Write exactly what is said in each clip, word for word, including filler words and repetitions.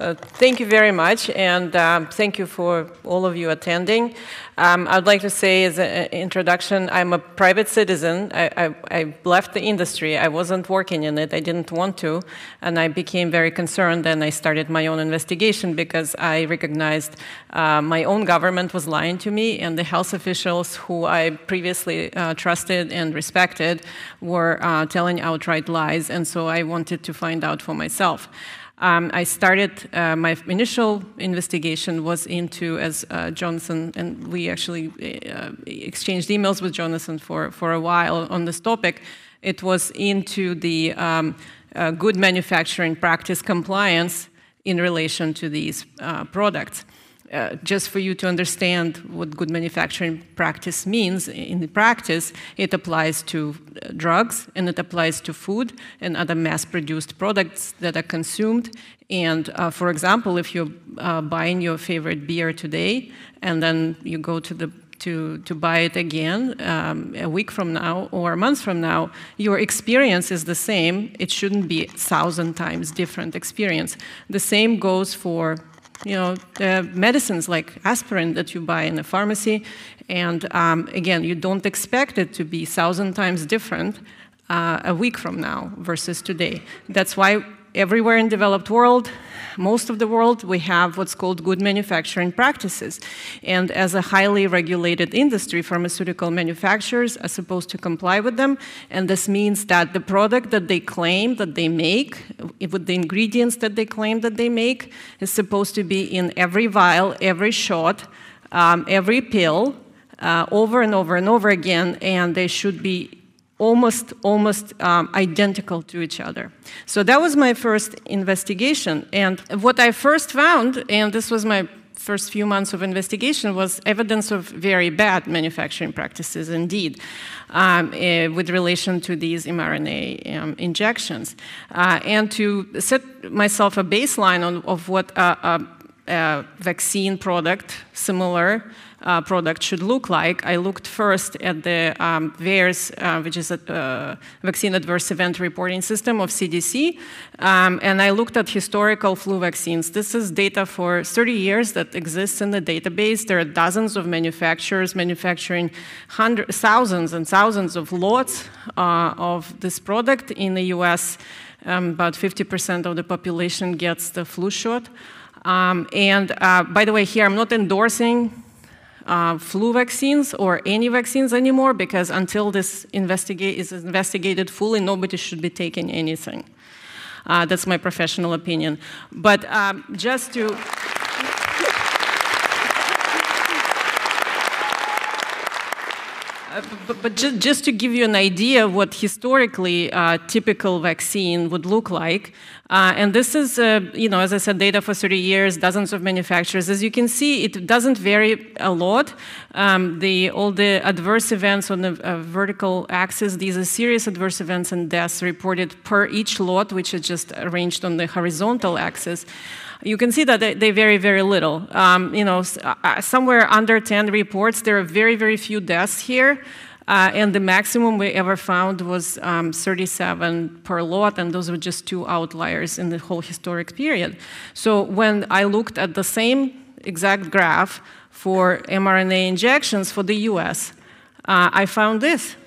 uh, thank you very much, and um, thank you for all of you attending. Um, I'd like to say as an introduction, I'm a private citizen. I, I, I left the industry. I wasn't working in it. I didn't want to, and I became very concerned, and I started my own investigation because I recognized uh, my own government was lying to me, and the health officials who I previously uh, trusted and respected were uh, telling outright lies, and so I wanted to find out for myself. Um, I started, uh, my initial investigation was into, as uh, Jonathan, and we actually uh, exchanged emails with Jonathan for, for a while on this topic. It was into the um, uh, good manufacturing practice compliance in relation to these uh, products. Uh, just for you to understand what good manufacturing practice means, in practice, it applies to uh, drugs, and it applies to food and other mass-produced products that are consumed. And uh, for example, if you're uh, buying your favorite beer today, and then you go to the to, to buy it again um, a week from now or a month from now, your experience is the same. It shouldn't be a thousand times different experience. The same goes for you know, uh, medicines like aspirin that you buy in a pharmacy. And um, again, you don't expect it to be a thousand times different uh, a week from now versus today. That's why everywhere in the developed world, most of the world, we have what's called good manufacturing practices. And as a highly regulated industry, pharmaceutical manufacturers are supposed to comply with them. And this means that the product that they claim that they make, with the ingredients that they claim that they make, is supposed to be in every vial, every shot, um, every pill, uh, over and over and over again, and they should be almost, almost um, identical to each other. So that was my first investigation. And what I first found, and this was my first few months of investigation, was evidence of very bad manufacturing practices indeed, um, uh, with relation to these mRNA um, injections. Uh, and to set myself a baseline on, of what a, a, a vaccine product, similar Uh, product should look like, I looked first at the um, V A E R S, uh, which is a uh, Vaccine Adverse Event Reporting System of C D C, um, and I looked at historical flu vaccines. This is data for thirty years that exists in the database. There are dozens of manufacturers manufacturing hundreds, thousands and thousands of lots uh, of this product. In the U S, um, about fifty percent of the population gets the flu shot. Um, and uh, by the way, here I'm not endorsing Uh, flu vaccines or any vaccines anymore, because until this investigate is investigated fully, nobody should be taking anything. Uh, that's my professional opinion. But um, just to Uh, but, but just, just to give you an idea of what historically uh, typical vaccine would look like, uh, and this is, uh, you know, as I said, data for thirty years, dozens of manufacturers. As you can see, it doesn't vary a lot. Um, the, all the adverse events on the uh, vertical axis, these are serious adverse events and deaths reported per each lot, which is just arranged on the horizontal axis. You can see that they, they vary very little. Um, you know, uh, somewhere under ten reports, there are very, very few deaths here. Uh, and the maximum we ever found was um, thirty-seven per lot, and those were just two outliers in the whole historic period. So when I looked at the same exact graph for mRNA injections for the U S, uh, I found this.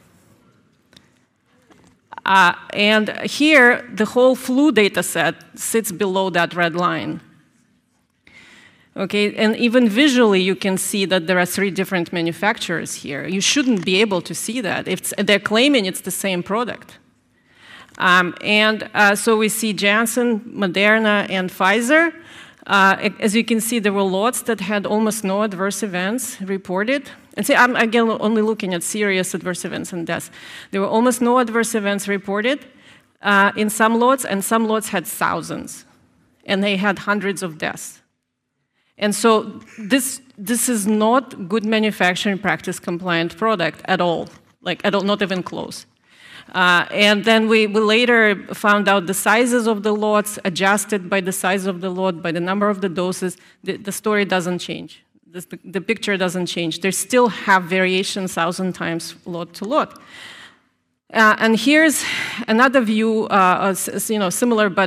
Uh, and here, the whole flu data set sits below that red line. Okay, and even visually, you can see that there are three different manufacturers here. You shouldn't be able to see that. If they're claiming it's the same product. Um, and uh, so we see Janssen, Moderna, and Pfizer. Uh, as you can see, there were lots that had almost no adverse events reported. And see, I'm again only looking at serious adverse events and deaths. There were almost no adverse events reported uh, in some lots, and some lots had thousands. And they had hundreds of deaths. And so this, this is not good manufacturing practice compliant product at all, like at all, not even close. Uh, and then we, we later found out the sizes of the lots, adjusted by the size of the lot, by the number of the doses. The, the story doesn't change. This, the picture doesn't change. They still have variation thousand times lot to lot. Uh, and here's another view, uh, you know, similar, but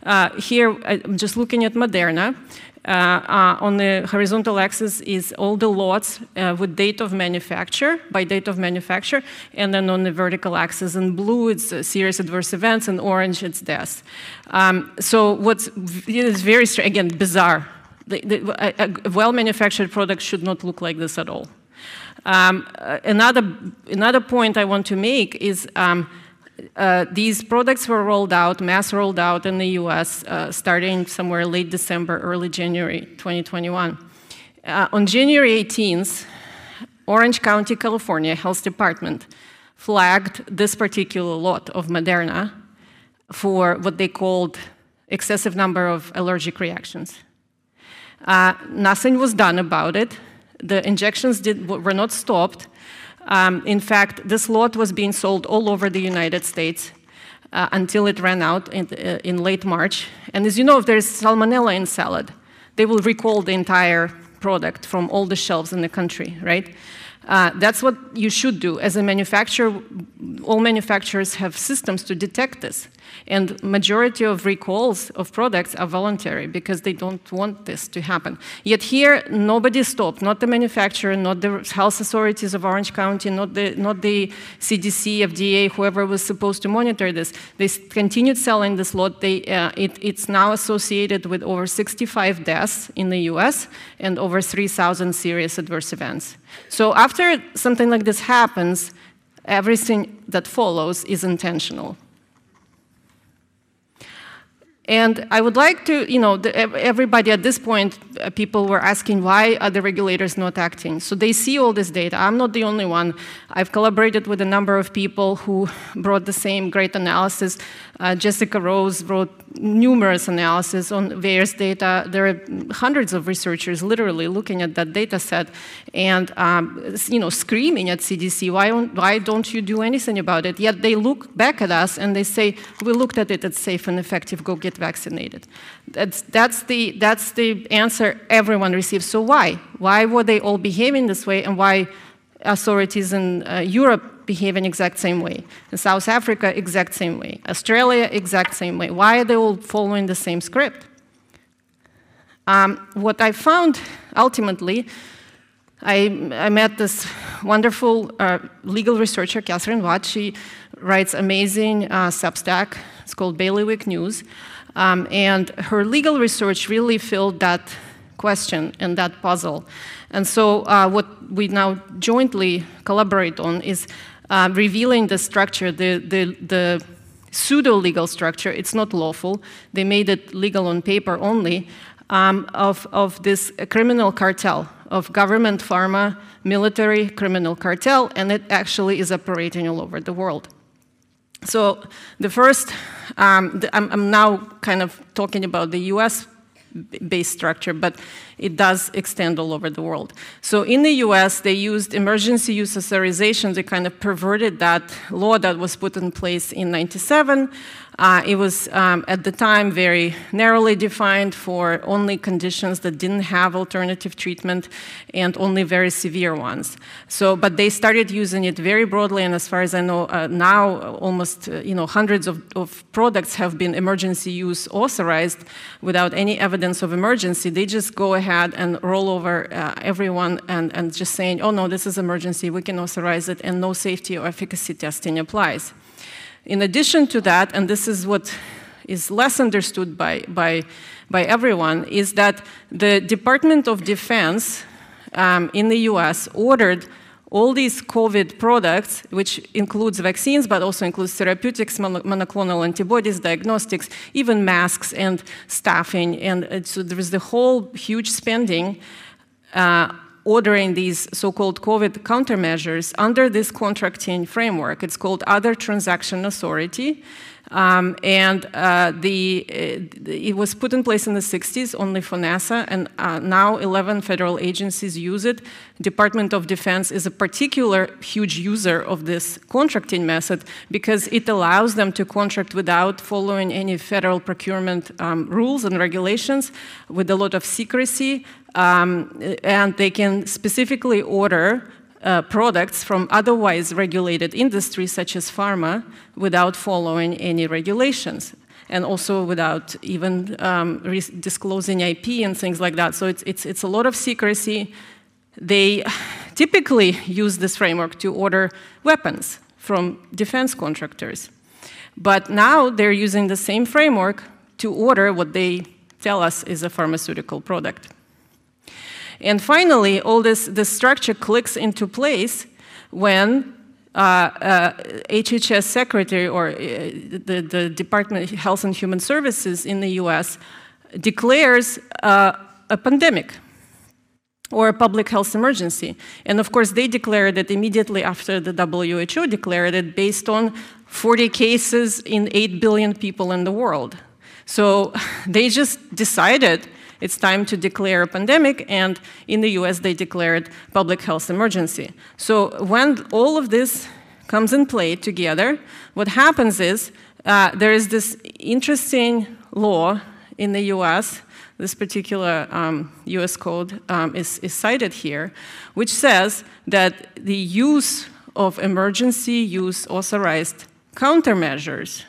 Uh, here, I'm just looking at Moderna. Uh, uh, on the horizontal axis is all the lots uh, with date of manufacture, by date of manufacture, and then on the vertical axis in blue, it's uh, serious adverse events, and orange, it's deaths. Um, so what's it is very, again, bizarre. The, the, a, a well-manufactured product should not look like this at all. Um, uh, another, another point I want to make is um, Uh, these products were rolled out, mass rolled out in the U S uh, starting somewhere late December, early January twenty twenty-one. Uh, on January eighteenth, Orange County, California Health Department flagged this particular lot of Moderna for what they called excessive number of allergic reactions. Uh, nothing was done about it. The injections did, were not stopped. Um, in fact, this lot was being sold all over the United States uh, until it ran out in, uh, in late March. And as you know, if there's salmonella in salad, they will recall the entire product from all the shelves in the country, right? Uh, that's what you should do. As a manufacturer, all manufacturers have systems to detect this. And majority of recalls of products are voluntary because they don't want this to happen. Yet here, nobody stopped, not the manufacturer, not the health authorities of Orange County, not the, not the C D C, F D A, whoever was supposed to monitor this. They continued selling this lot. They, uh, it, it's now associated with over sixty-five deaths in the U S and over three thousand serious adverse events. So after something like this happens, everything that follows is intentional. And I would like to, you know, the, everybody at this point, uh, people were asking why are the regulators not acting? So they see all this data. I'm not the only one. I've collaborated with a number of people who brought the same great analysis. Uh, Jessica Rose wrote numerous analysis on various data. There are hundreds of researchers literally looking at that data set and, um, you know, screaming at C D C, why don't, why don't you do anything about it? Yet they look back at us and they say, we looked at it, it's safe and effective, go get vaccinated. That's, that's, the, that's the answer everyone receives. So why? Why were they all behaving this way, and why authorities in uh, Europe behave in exact same way? In South Africa, exact same way. Australia, exact same way. Why are they all following the same script? Um, what I found ultimately, I, I met this wonderful uh, legal researcher, Catherine Watt. She writes amazing uh, Substack. It's called Bailiwick News. Um, and her legal research really filled that question and that puzzle. And so uh, what we now jointly collaborate on is uh, revealing the structure, the, the, the pseudo-legal structure. It's not lawful. They made it legal on paper only, um, of, of this criminal cartel of government, pharma, military criminal cartel, and it actually is operating all over the world. So the first, um, the, I'm, I'm now kind of talking about the U S-based structure, but it does extend all over the world. So in the U S, they used emergency use authorization. They kind of perverted that law that was put in place in ninety-seven. Uh, it was, um, at the time, very narrowly defined for only conditions that didn't have alternative treatment and only very severe ones. So, but they started using it very broadly, and as far as I know, uh, now almost, uh, you know, hundreds of, of products have been emergency use authorized without any evidence of emergency. They just go ahead and roll over uh, everyone and, and just saying, oh no, this is emergency, we can authorize it, and no safety or efficacy testing applies. In addition to that, and this is what is less understood by, by, by everyone, is that the Department of Defense um, in the U S ordered all these COVID products, which includes vaccines, but also includes therapeutics, monoclonal antibodies, diagnostics, even masks and staffing. And so there is the whole huge spending uh, ordering these so-called COVID countermeasures under this contracting framework. It's called Other Transaction Authority. Um, and uh, the, uh, it was put in place in the sixties only for NASA, and uh, now eleven federal agencies use it. Department of Defense is a particular huge user of this contracting method because it allows them to contract without following any federal procurement um, rules and regulations, with a lot of secrecy, um, and they can specifically order Uh, products from otherwise regulated industries such as pharma without following any regulations. and also without even um, disclosing I P and things like that. So it's, it's, it's a lot of secrecy. They typically use this framework to order weapons from defense contractors. But now they're using the same framework to order what they tell us is a pharmaceutical product. And finally, all this, this structure clicks into place when uh, uh, H H S Secretary or uh, the, the Department of Health and Human Services in the U S declares uh, a pandemic or a public health emergency. And of course, they declared it immediately after the W H O declared it based on forty cases in eight billion people in the world. So they just decided it's time to declare a pandemic, and in the U S they declared public health emergency. So when all of this comes in play together, what happens is uh, there is this interesting law in the U S, this particular um, U S code um, is, is cited here, which says that the use of emergency use authorized countermeasures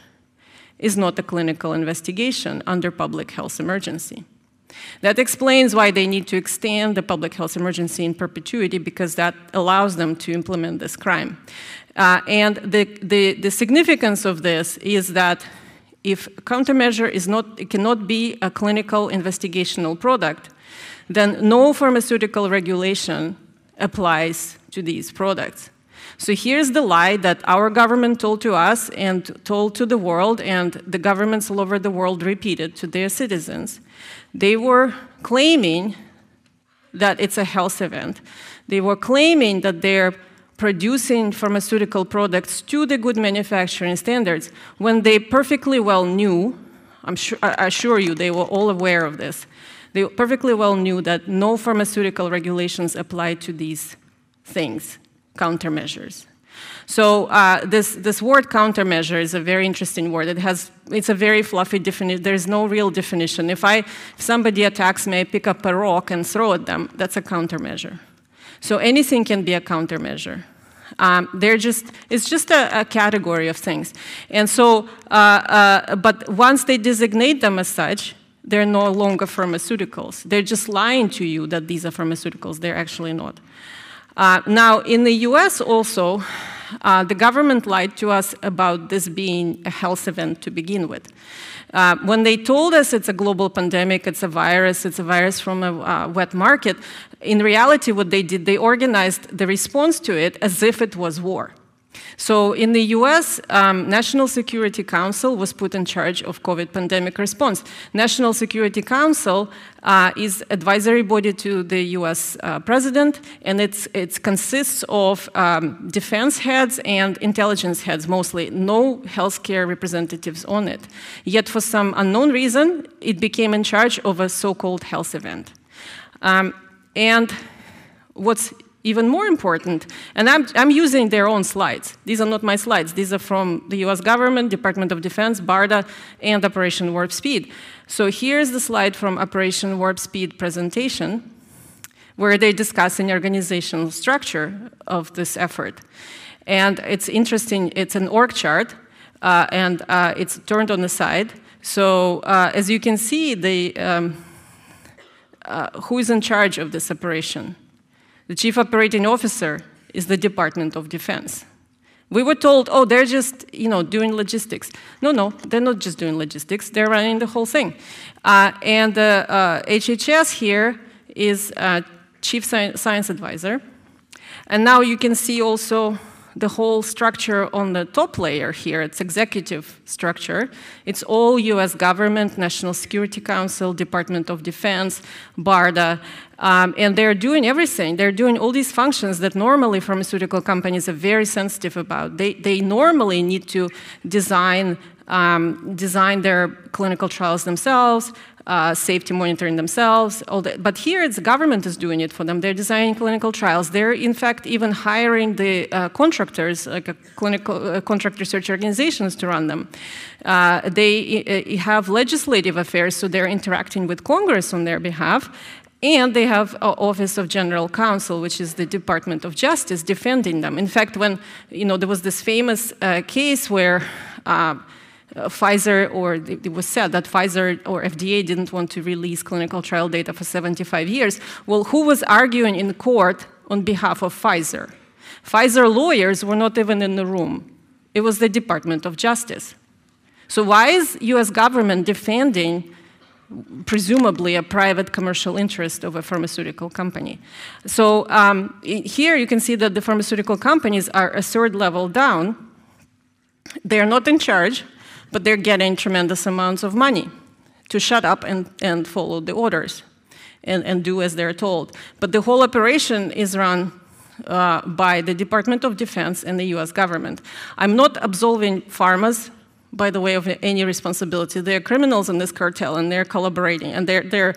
is not a clinical investigation under public health emergency. That explains why they need to extend the public health emergency in perpetuity, because that allows them to implement this crime. Uh, and the, the, the significance of this is that if countermeasure is not, it cannot be a clinical investigational product, then no pharmaceutical regulation applies to these products. So here's the lie that our government told to us and told to the world, and the governments all over the world repeated to their citizens. They were claiming that it's a health event. They were claiming that they're producing pharmaceutical products to the good manufacturing standards when they perfectly well knew, I'm sure, I assure you they were all aware of this, they perfectly well knew that no pharmaceutical regulations apply to these things, countermeasures. So uh, this, this word countermeasure is a very interesting word. It has, it's a very fluffy definition. There's no real definition. If, I, if somebody attacks me, I pick up a rock and throw at them, that's a countermeasure. So anything can be a countermeasure. Um, they're just, it's just a, a category of things. And so, uh, uh, but once they designate them as such, they're no longer pharmaceuticals. They're just lying to you that these are pharmaceuticals. They're actually not. Uh, now, in the U S also, uh, the government lied to us about this being a health event to begin with. Uh, when they told us it's a global pandemic, it's a virus, it's a virus from a uh, wet market, in reality what they did, they organized the response to it as if it was war. So in the U S, um, National Security Council was put in charge of COVID pandemic response. National Security Council uh, is advisory body to the U S uh, president, and it's, it consists of um, defense heads and intelligence heads mostly, no healthcare representatives on it. Yet for some unknown reason, it became in charge of a so-called health event. Um, and what's even more important, and I'm, I'm using their own slides. These are not my slides. These are from the U S government, Department of Defense, BARDA, and Operation Warp Speed. So here's the slide from Operation Warp Speed presentation, where they discuss an organizational structure of this effort. And it's interesting, it's an org chart, uh, and uh, it's turned on the side. So uh, as you can see, the, um, uh, who is in charge of this operation? The chief operating officer is the Department of Defense. We were told, oh, they're just, you know, doing logistics. No, no, they're not just doing logistics. They're running the whole thing. Uh, and the uh, H H S here is uh, chief sci science advisor. And now you can see also the whole structure on the top layer here. It's executive structure. It's all U S government, National Security Council, Department of Defense, BARDA, um, and they're doing everything. They're doing all these functions that normally pharmaceutical companies are very sensitive about. They, they normally need to design, um, design their clinical trials themselves, Uh, safety monitoring themselves, all that. But here it's the government is doing it for them. They're designing clinical trials. They're in fact even hiring the uh, contractors, like a clinical uh, contract research organizations to run them. Uh, they uh, have legislative affairs, so they're interacting with Congress on their behalf. And they have an Office of General Counsel, which is the Department of Justice, defending them. In fact, when, you know, there was this famous uh, case where uh, uh, Pfizer, or it was said that Pfizer or F D A didn't want to release clinical trial data for seventy-five years. Well, who was arguing in court on behalf of Pfizer? Pfizer lawyers were not even in the room. It was the Department of Justice. So why is U S government defending presumably a private commercial interest of a pharmaceutical company? So um, here you can see that the pharmaceutical companies are a third level down. They're not in charge, but they're getting tremendous amounts of money to shut up and, and follow the orders and, and do as they're told. But the whole operation is run uh, by the Department of Defense and the U S government. I'm not absolving pharmas, by the way, of any responsibility. They're criminals in this cartel, and they're collaborating, and they're, they're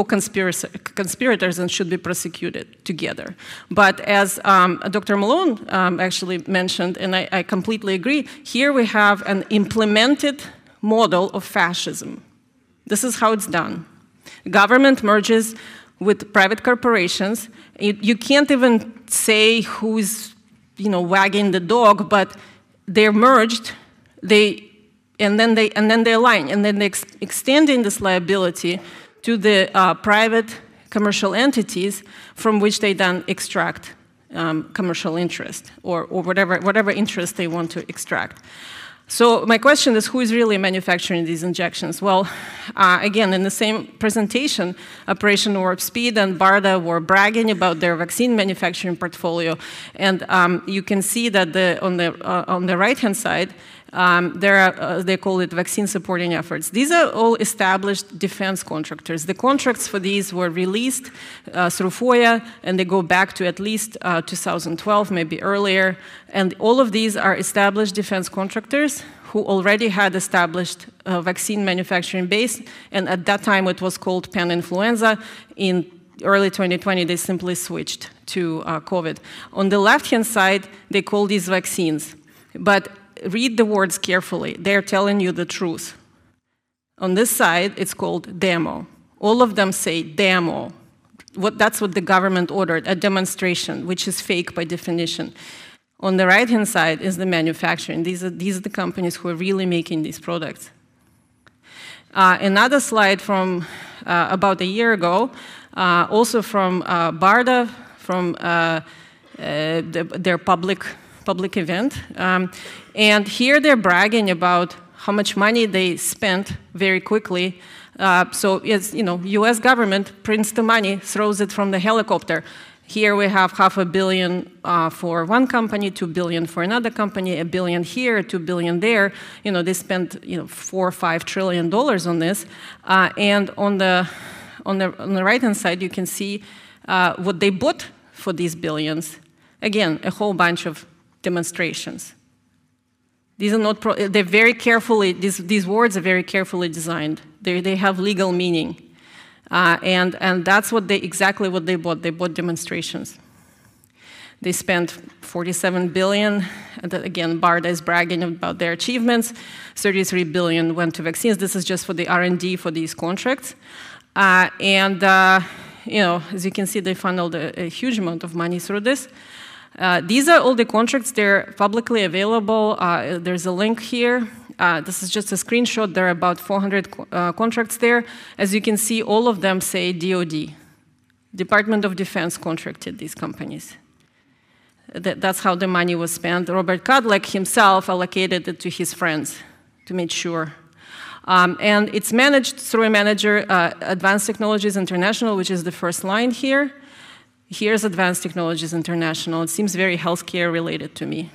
co-conspirators and should be prosecuted together. But as um, Doctor Malone um, actually mentioned, and I, I completely agree, here we have an implemented model of fascism. This is how it's done. Government merges with private corporations. You, you can't even say who's, you know, wagging the dog, but they're merged. They And then they and then they align, and then they ex extending this liability to the uh, private commercial entities from which they then extract um, commercial interest or, or whatever whatever interest they want to extract. So my question is, who is really manufacturing these injections? Well, uh, again, in the same presentation, Operation Warp Speed and BARDA were bragging about their vaccine manufacturing portfolio, and um, you can see that the, on the uh, on the right-hand side, Um, there are, uh, they call it vaccine supporting efforts. These are all established defense contractors. The contracts for these were released uh, through FOIA, and they go back to at least uh, two thousand twelve, maybe earlier. And all of these are established defense contractors who already had established a vaccine manufacturing base, and at that time it was called pan-influenza. In early twenty twenty, they simply switched to uh, COVID. On the left-hand side, they call these vaccines. But read the words carefully. They're telling you the truth. On this side, it's called demo. All of them say demo. What, that's what the government ordered, a demonstration, which is fake by definition. On the right-hand side is the manufacturing. These are, these are the companies who are really making these products. Uh, another slide from uh, about a year ago, uh, also from uh, BARDA, from uh, uh, the, their public public event. Um, and here they're bragging about how much money they spent very quickly. Uh, so it's, you know, U S government prints the money, throws it from the helicopter. Here we have half a billion uh, for one company, two billion for another company, a billion here, two billion there. You know, they spent, you know, four or five trillion dollars on this. Uh, and on the, on the, on the right-hand side, you can see uh, what they bought for these billions. Again, a whole bunch of demonstrations. These are not, pro they're very carefully, these, these words are very carefully designed. They, they have legal meaning. Uh, and, and that's what they, exactly what they bought. They bought demonstrations. They spent forty-seven billion dollars, and again, BARDA is bragging about their achievements. thirty-three billion dollars went to vaccines. This is just for the R and D for these contracts. Uh, and, uh, you know, as you can see, they funneled a, a huge amount of money through this. Uh, these are all the contracts. They're publicly available. Uh, there's a link here. Uh, this is just a screenshot. There are about four hundred uh, contracts there. As you can see, all of them say D O D. Department of Defense contracted these companies. That, that's how the money was spent. Robert Kadlec himself allocated it to his friends to make sure. Um, and it's managed through a manager, uh, Advanced Technologies International, which is the first line here. Here's Advanced Technologies International. It seems very healthcare related to me.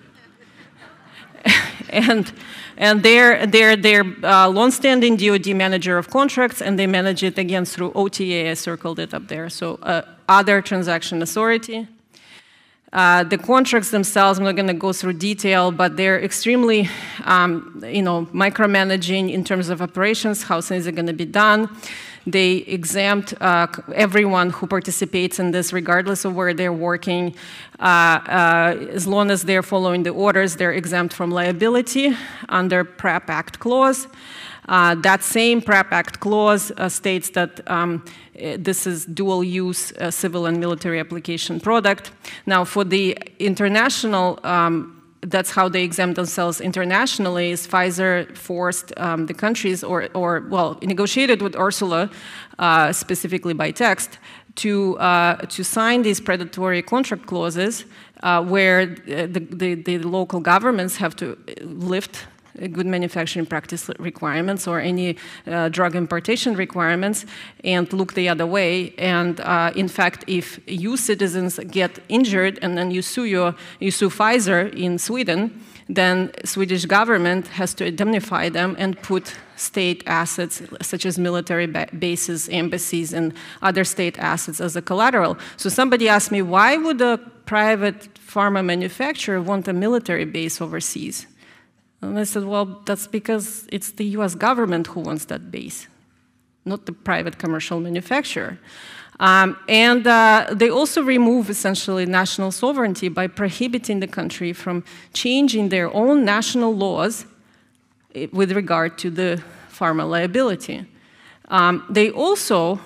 and and they're, they're, they're uh, long-standing D O D manager of contracts, and they manage it again through O T A. I circled it up there. So uh, Other Transaction Authority. Uh, the contracts themselves, I'm not going to go through detail, but they're extremely, um, you know, micromanaging in terms of operations, how things are going to be done. They exempt uh, everyone who participates in this, regardless of where they're working. Uh, uh, as long as they're following the orders, they're exempt from liability under PrEP Act clause. Uh, that same PrEP Act clause uh, states that um, this is dual-use uh, civil and military application product. Now, for the international um, that's how they exempt themselves internationally, is Pfizer forced um, the countries, or, or, well, negotiated with Ursula, uh, specifically by text, to, uh, to sign these predatory contract clauses uh, where the, the, the local governments have to lift good manufacturing practice requirements or any uh, drug importation requirements and look the other way. And uh, in fact, if you citizens get injured and then you sue, your, you sue Pfizer in Sweden, then Swedish government has to indemnify them and put state assets such as military ba bases, embassies, and other state assets as a collateral. So somebody asked me, why would a private pharma manufacturer want a military base overseas? And I said, well, that's because it's the U S government who wants that base, not the private commercial manufacturer. Um, and uh, they also remove essentially national sovereignty by prohibiting the country from changing their own national laws with regard to the pharma liability. Um, they also,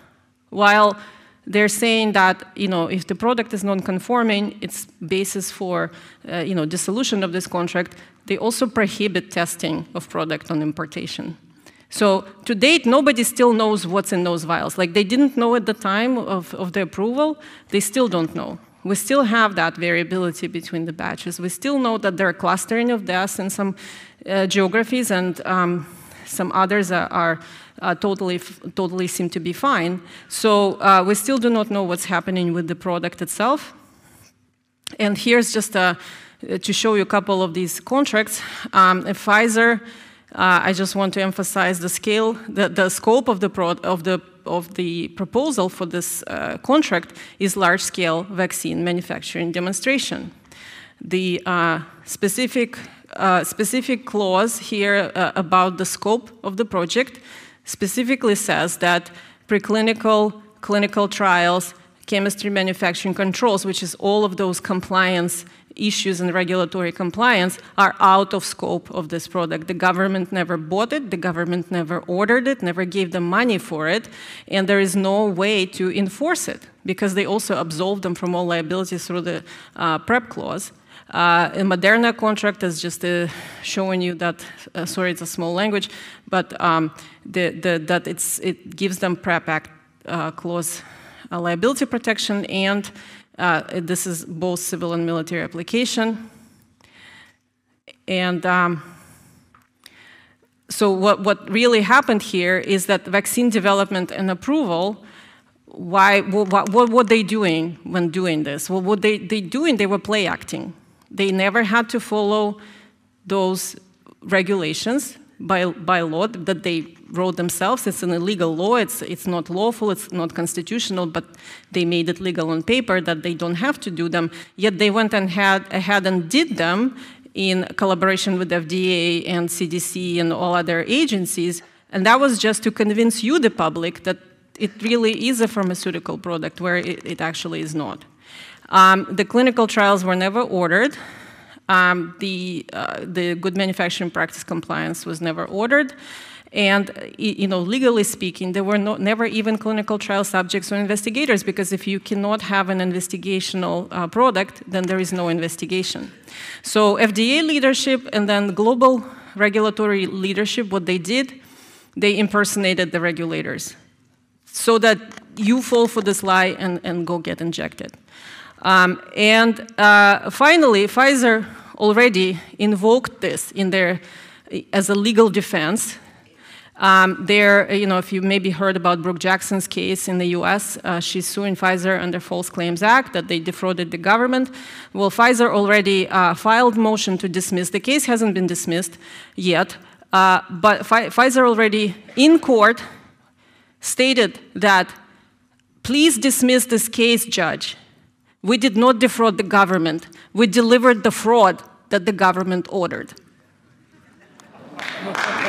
while they're saying that, you know, if the product is non-conforming, it's basis for, uh, you know, dissolution of this contract. They also prohibit testing of product on importation. So to date, nobody still knows what's in those vials. Like they didn't know at the time of, of the approval, they still don't know. We still have that variability between the batches. We still know that there are clustering of deaths in some uh, geographies, and um, some others are, are uh, totally, totally seem to be fine. So uh, we still do not know what's happening with the product itself. And here's just a, to show you a couple of these contracts. Um, Pfizer, uh, I just want to emphasize the scale, the, the scope of the, pro of, the, of the proposal for this uh, contract is large-scale vaccine manufacturing demonstration. The uh, specific, uh, specific clause here uh, about the scope of the project specifically says that preclinical, clinical trials, chemistry manufacturing controls, which is all of those compliance issues and regulatory compliance, are out of scope of this product. The government never bought it, the government never ordered it, never gave them money for it, and there is no way to enforce it because they also absolved them from all liabilities through the uh, PrEP clause. Uh, a Moderna contract is just uh, showing you that, uh, sorry, it's a small language, but um, the, the, that it's, it gives them PrEP Act uh, clause uh, liability protection, and uh, this is both civil and military application. And um, so what, what really happened here is that vaccine development and approval, why, what, what were they doing when doing this? Well, what they, they doing, they were play acting. They never had to follow those regulations by, by law that they wrote themselves. It's an illegal law, it's, it's not lawful, it's not constitutional, but they made it legal on paper that they don't have to do them. Yet they went and had, ahead and did them in collaboration with F D A and C D C and all other agencies. And that was just to convince you, the public, that it really is a pharmaceutical product where it, it actually is not. Um, the clinical trials were never ordered. Um, the, uh, the good manufacturing practice compliance was never ordered. And, you know, legally speaking, there were no, never even clinical trial subjects or investigators, because if you cannot have an investigational uh, product, then there is no investigation. So F D A leadership and then global regulatory leadership, what they did, they impersonated the regulators so that you fall for this lie and, and go get injected. Um, and uh, finally, Pfizer already invoked this in their, as a legal defense. Um, there, you know, if you maybe heard about Brooke Jackson's case in the U S, uh, she's suing Pfizer under False Claims Act that they defrauded the government. Well, Pfizer already uh, filed motion to dismiss. The case hasn't been dismissed yet, uh, but Pfizer already in court stated that, please dismiss this case, judge. We did not defraud the government. We delivered the fraud that the government ordered.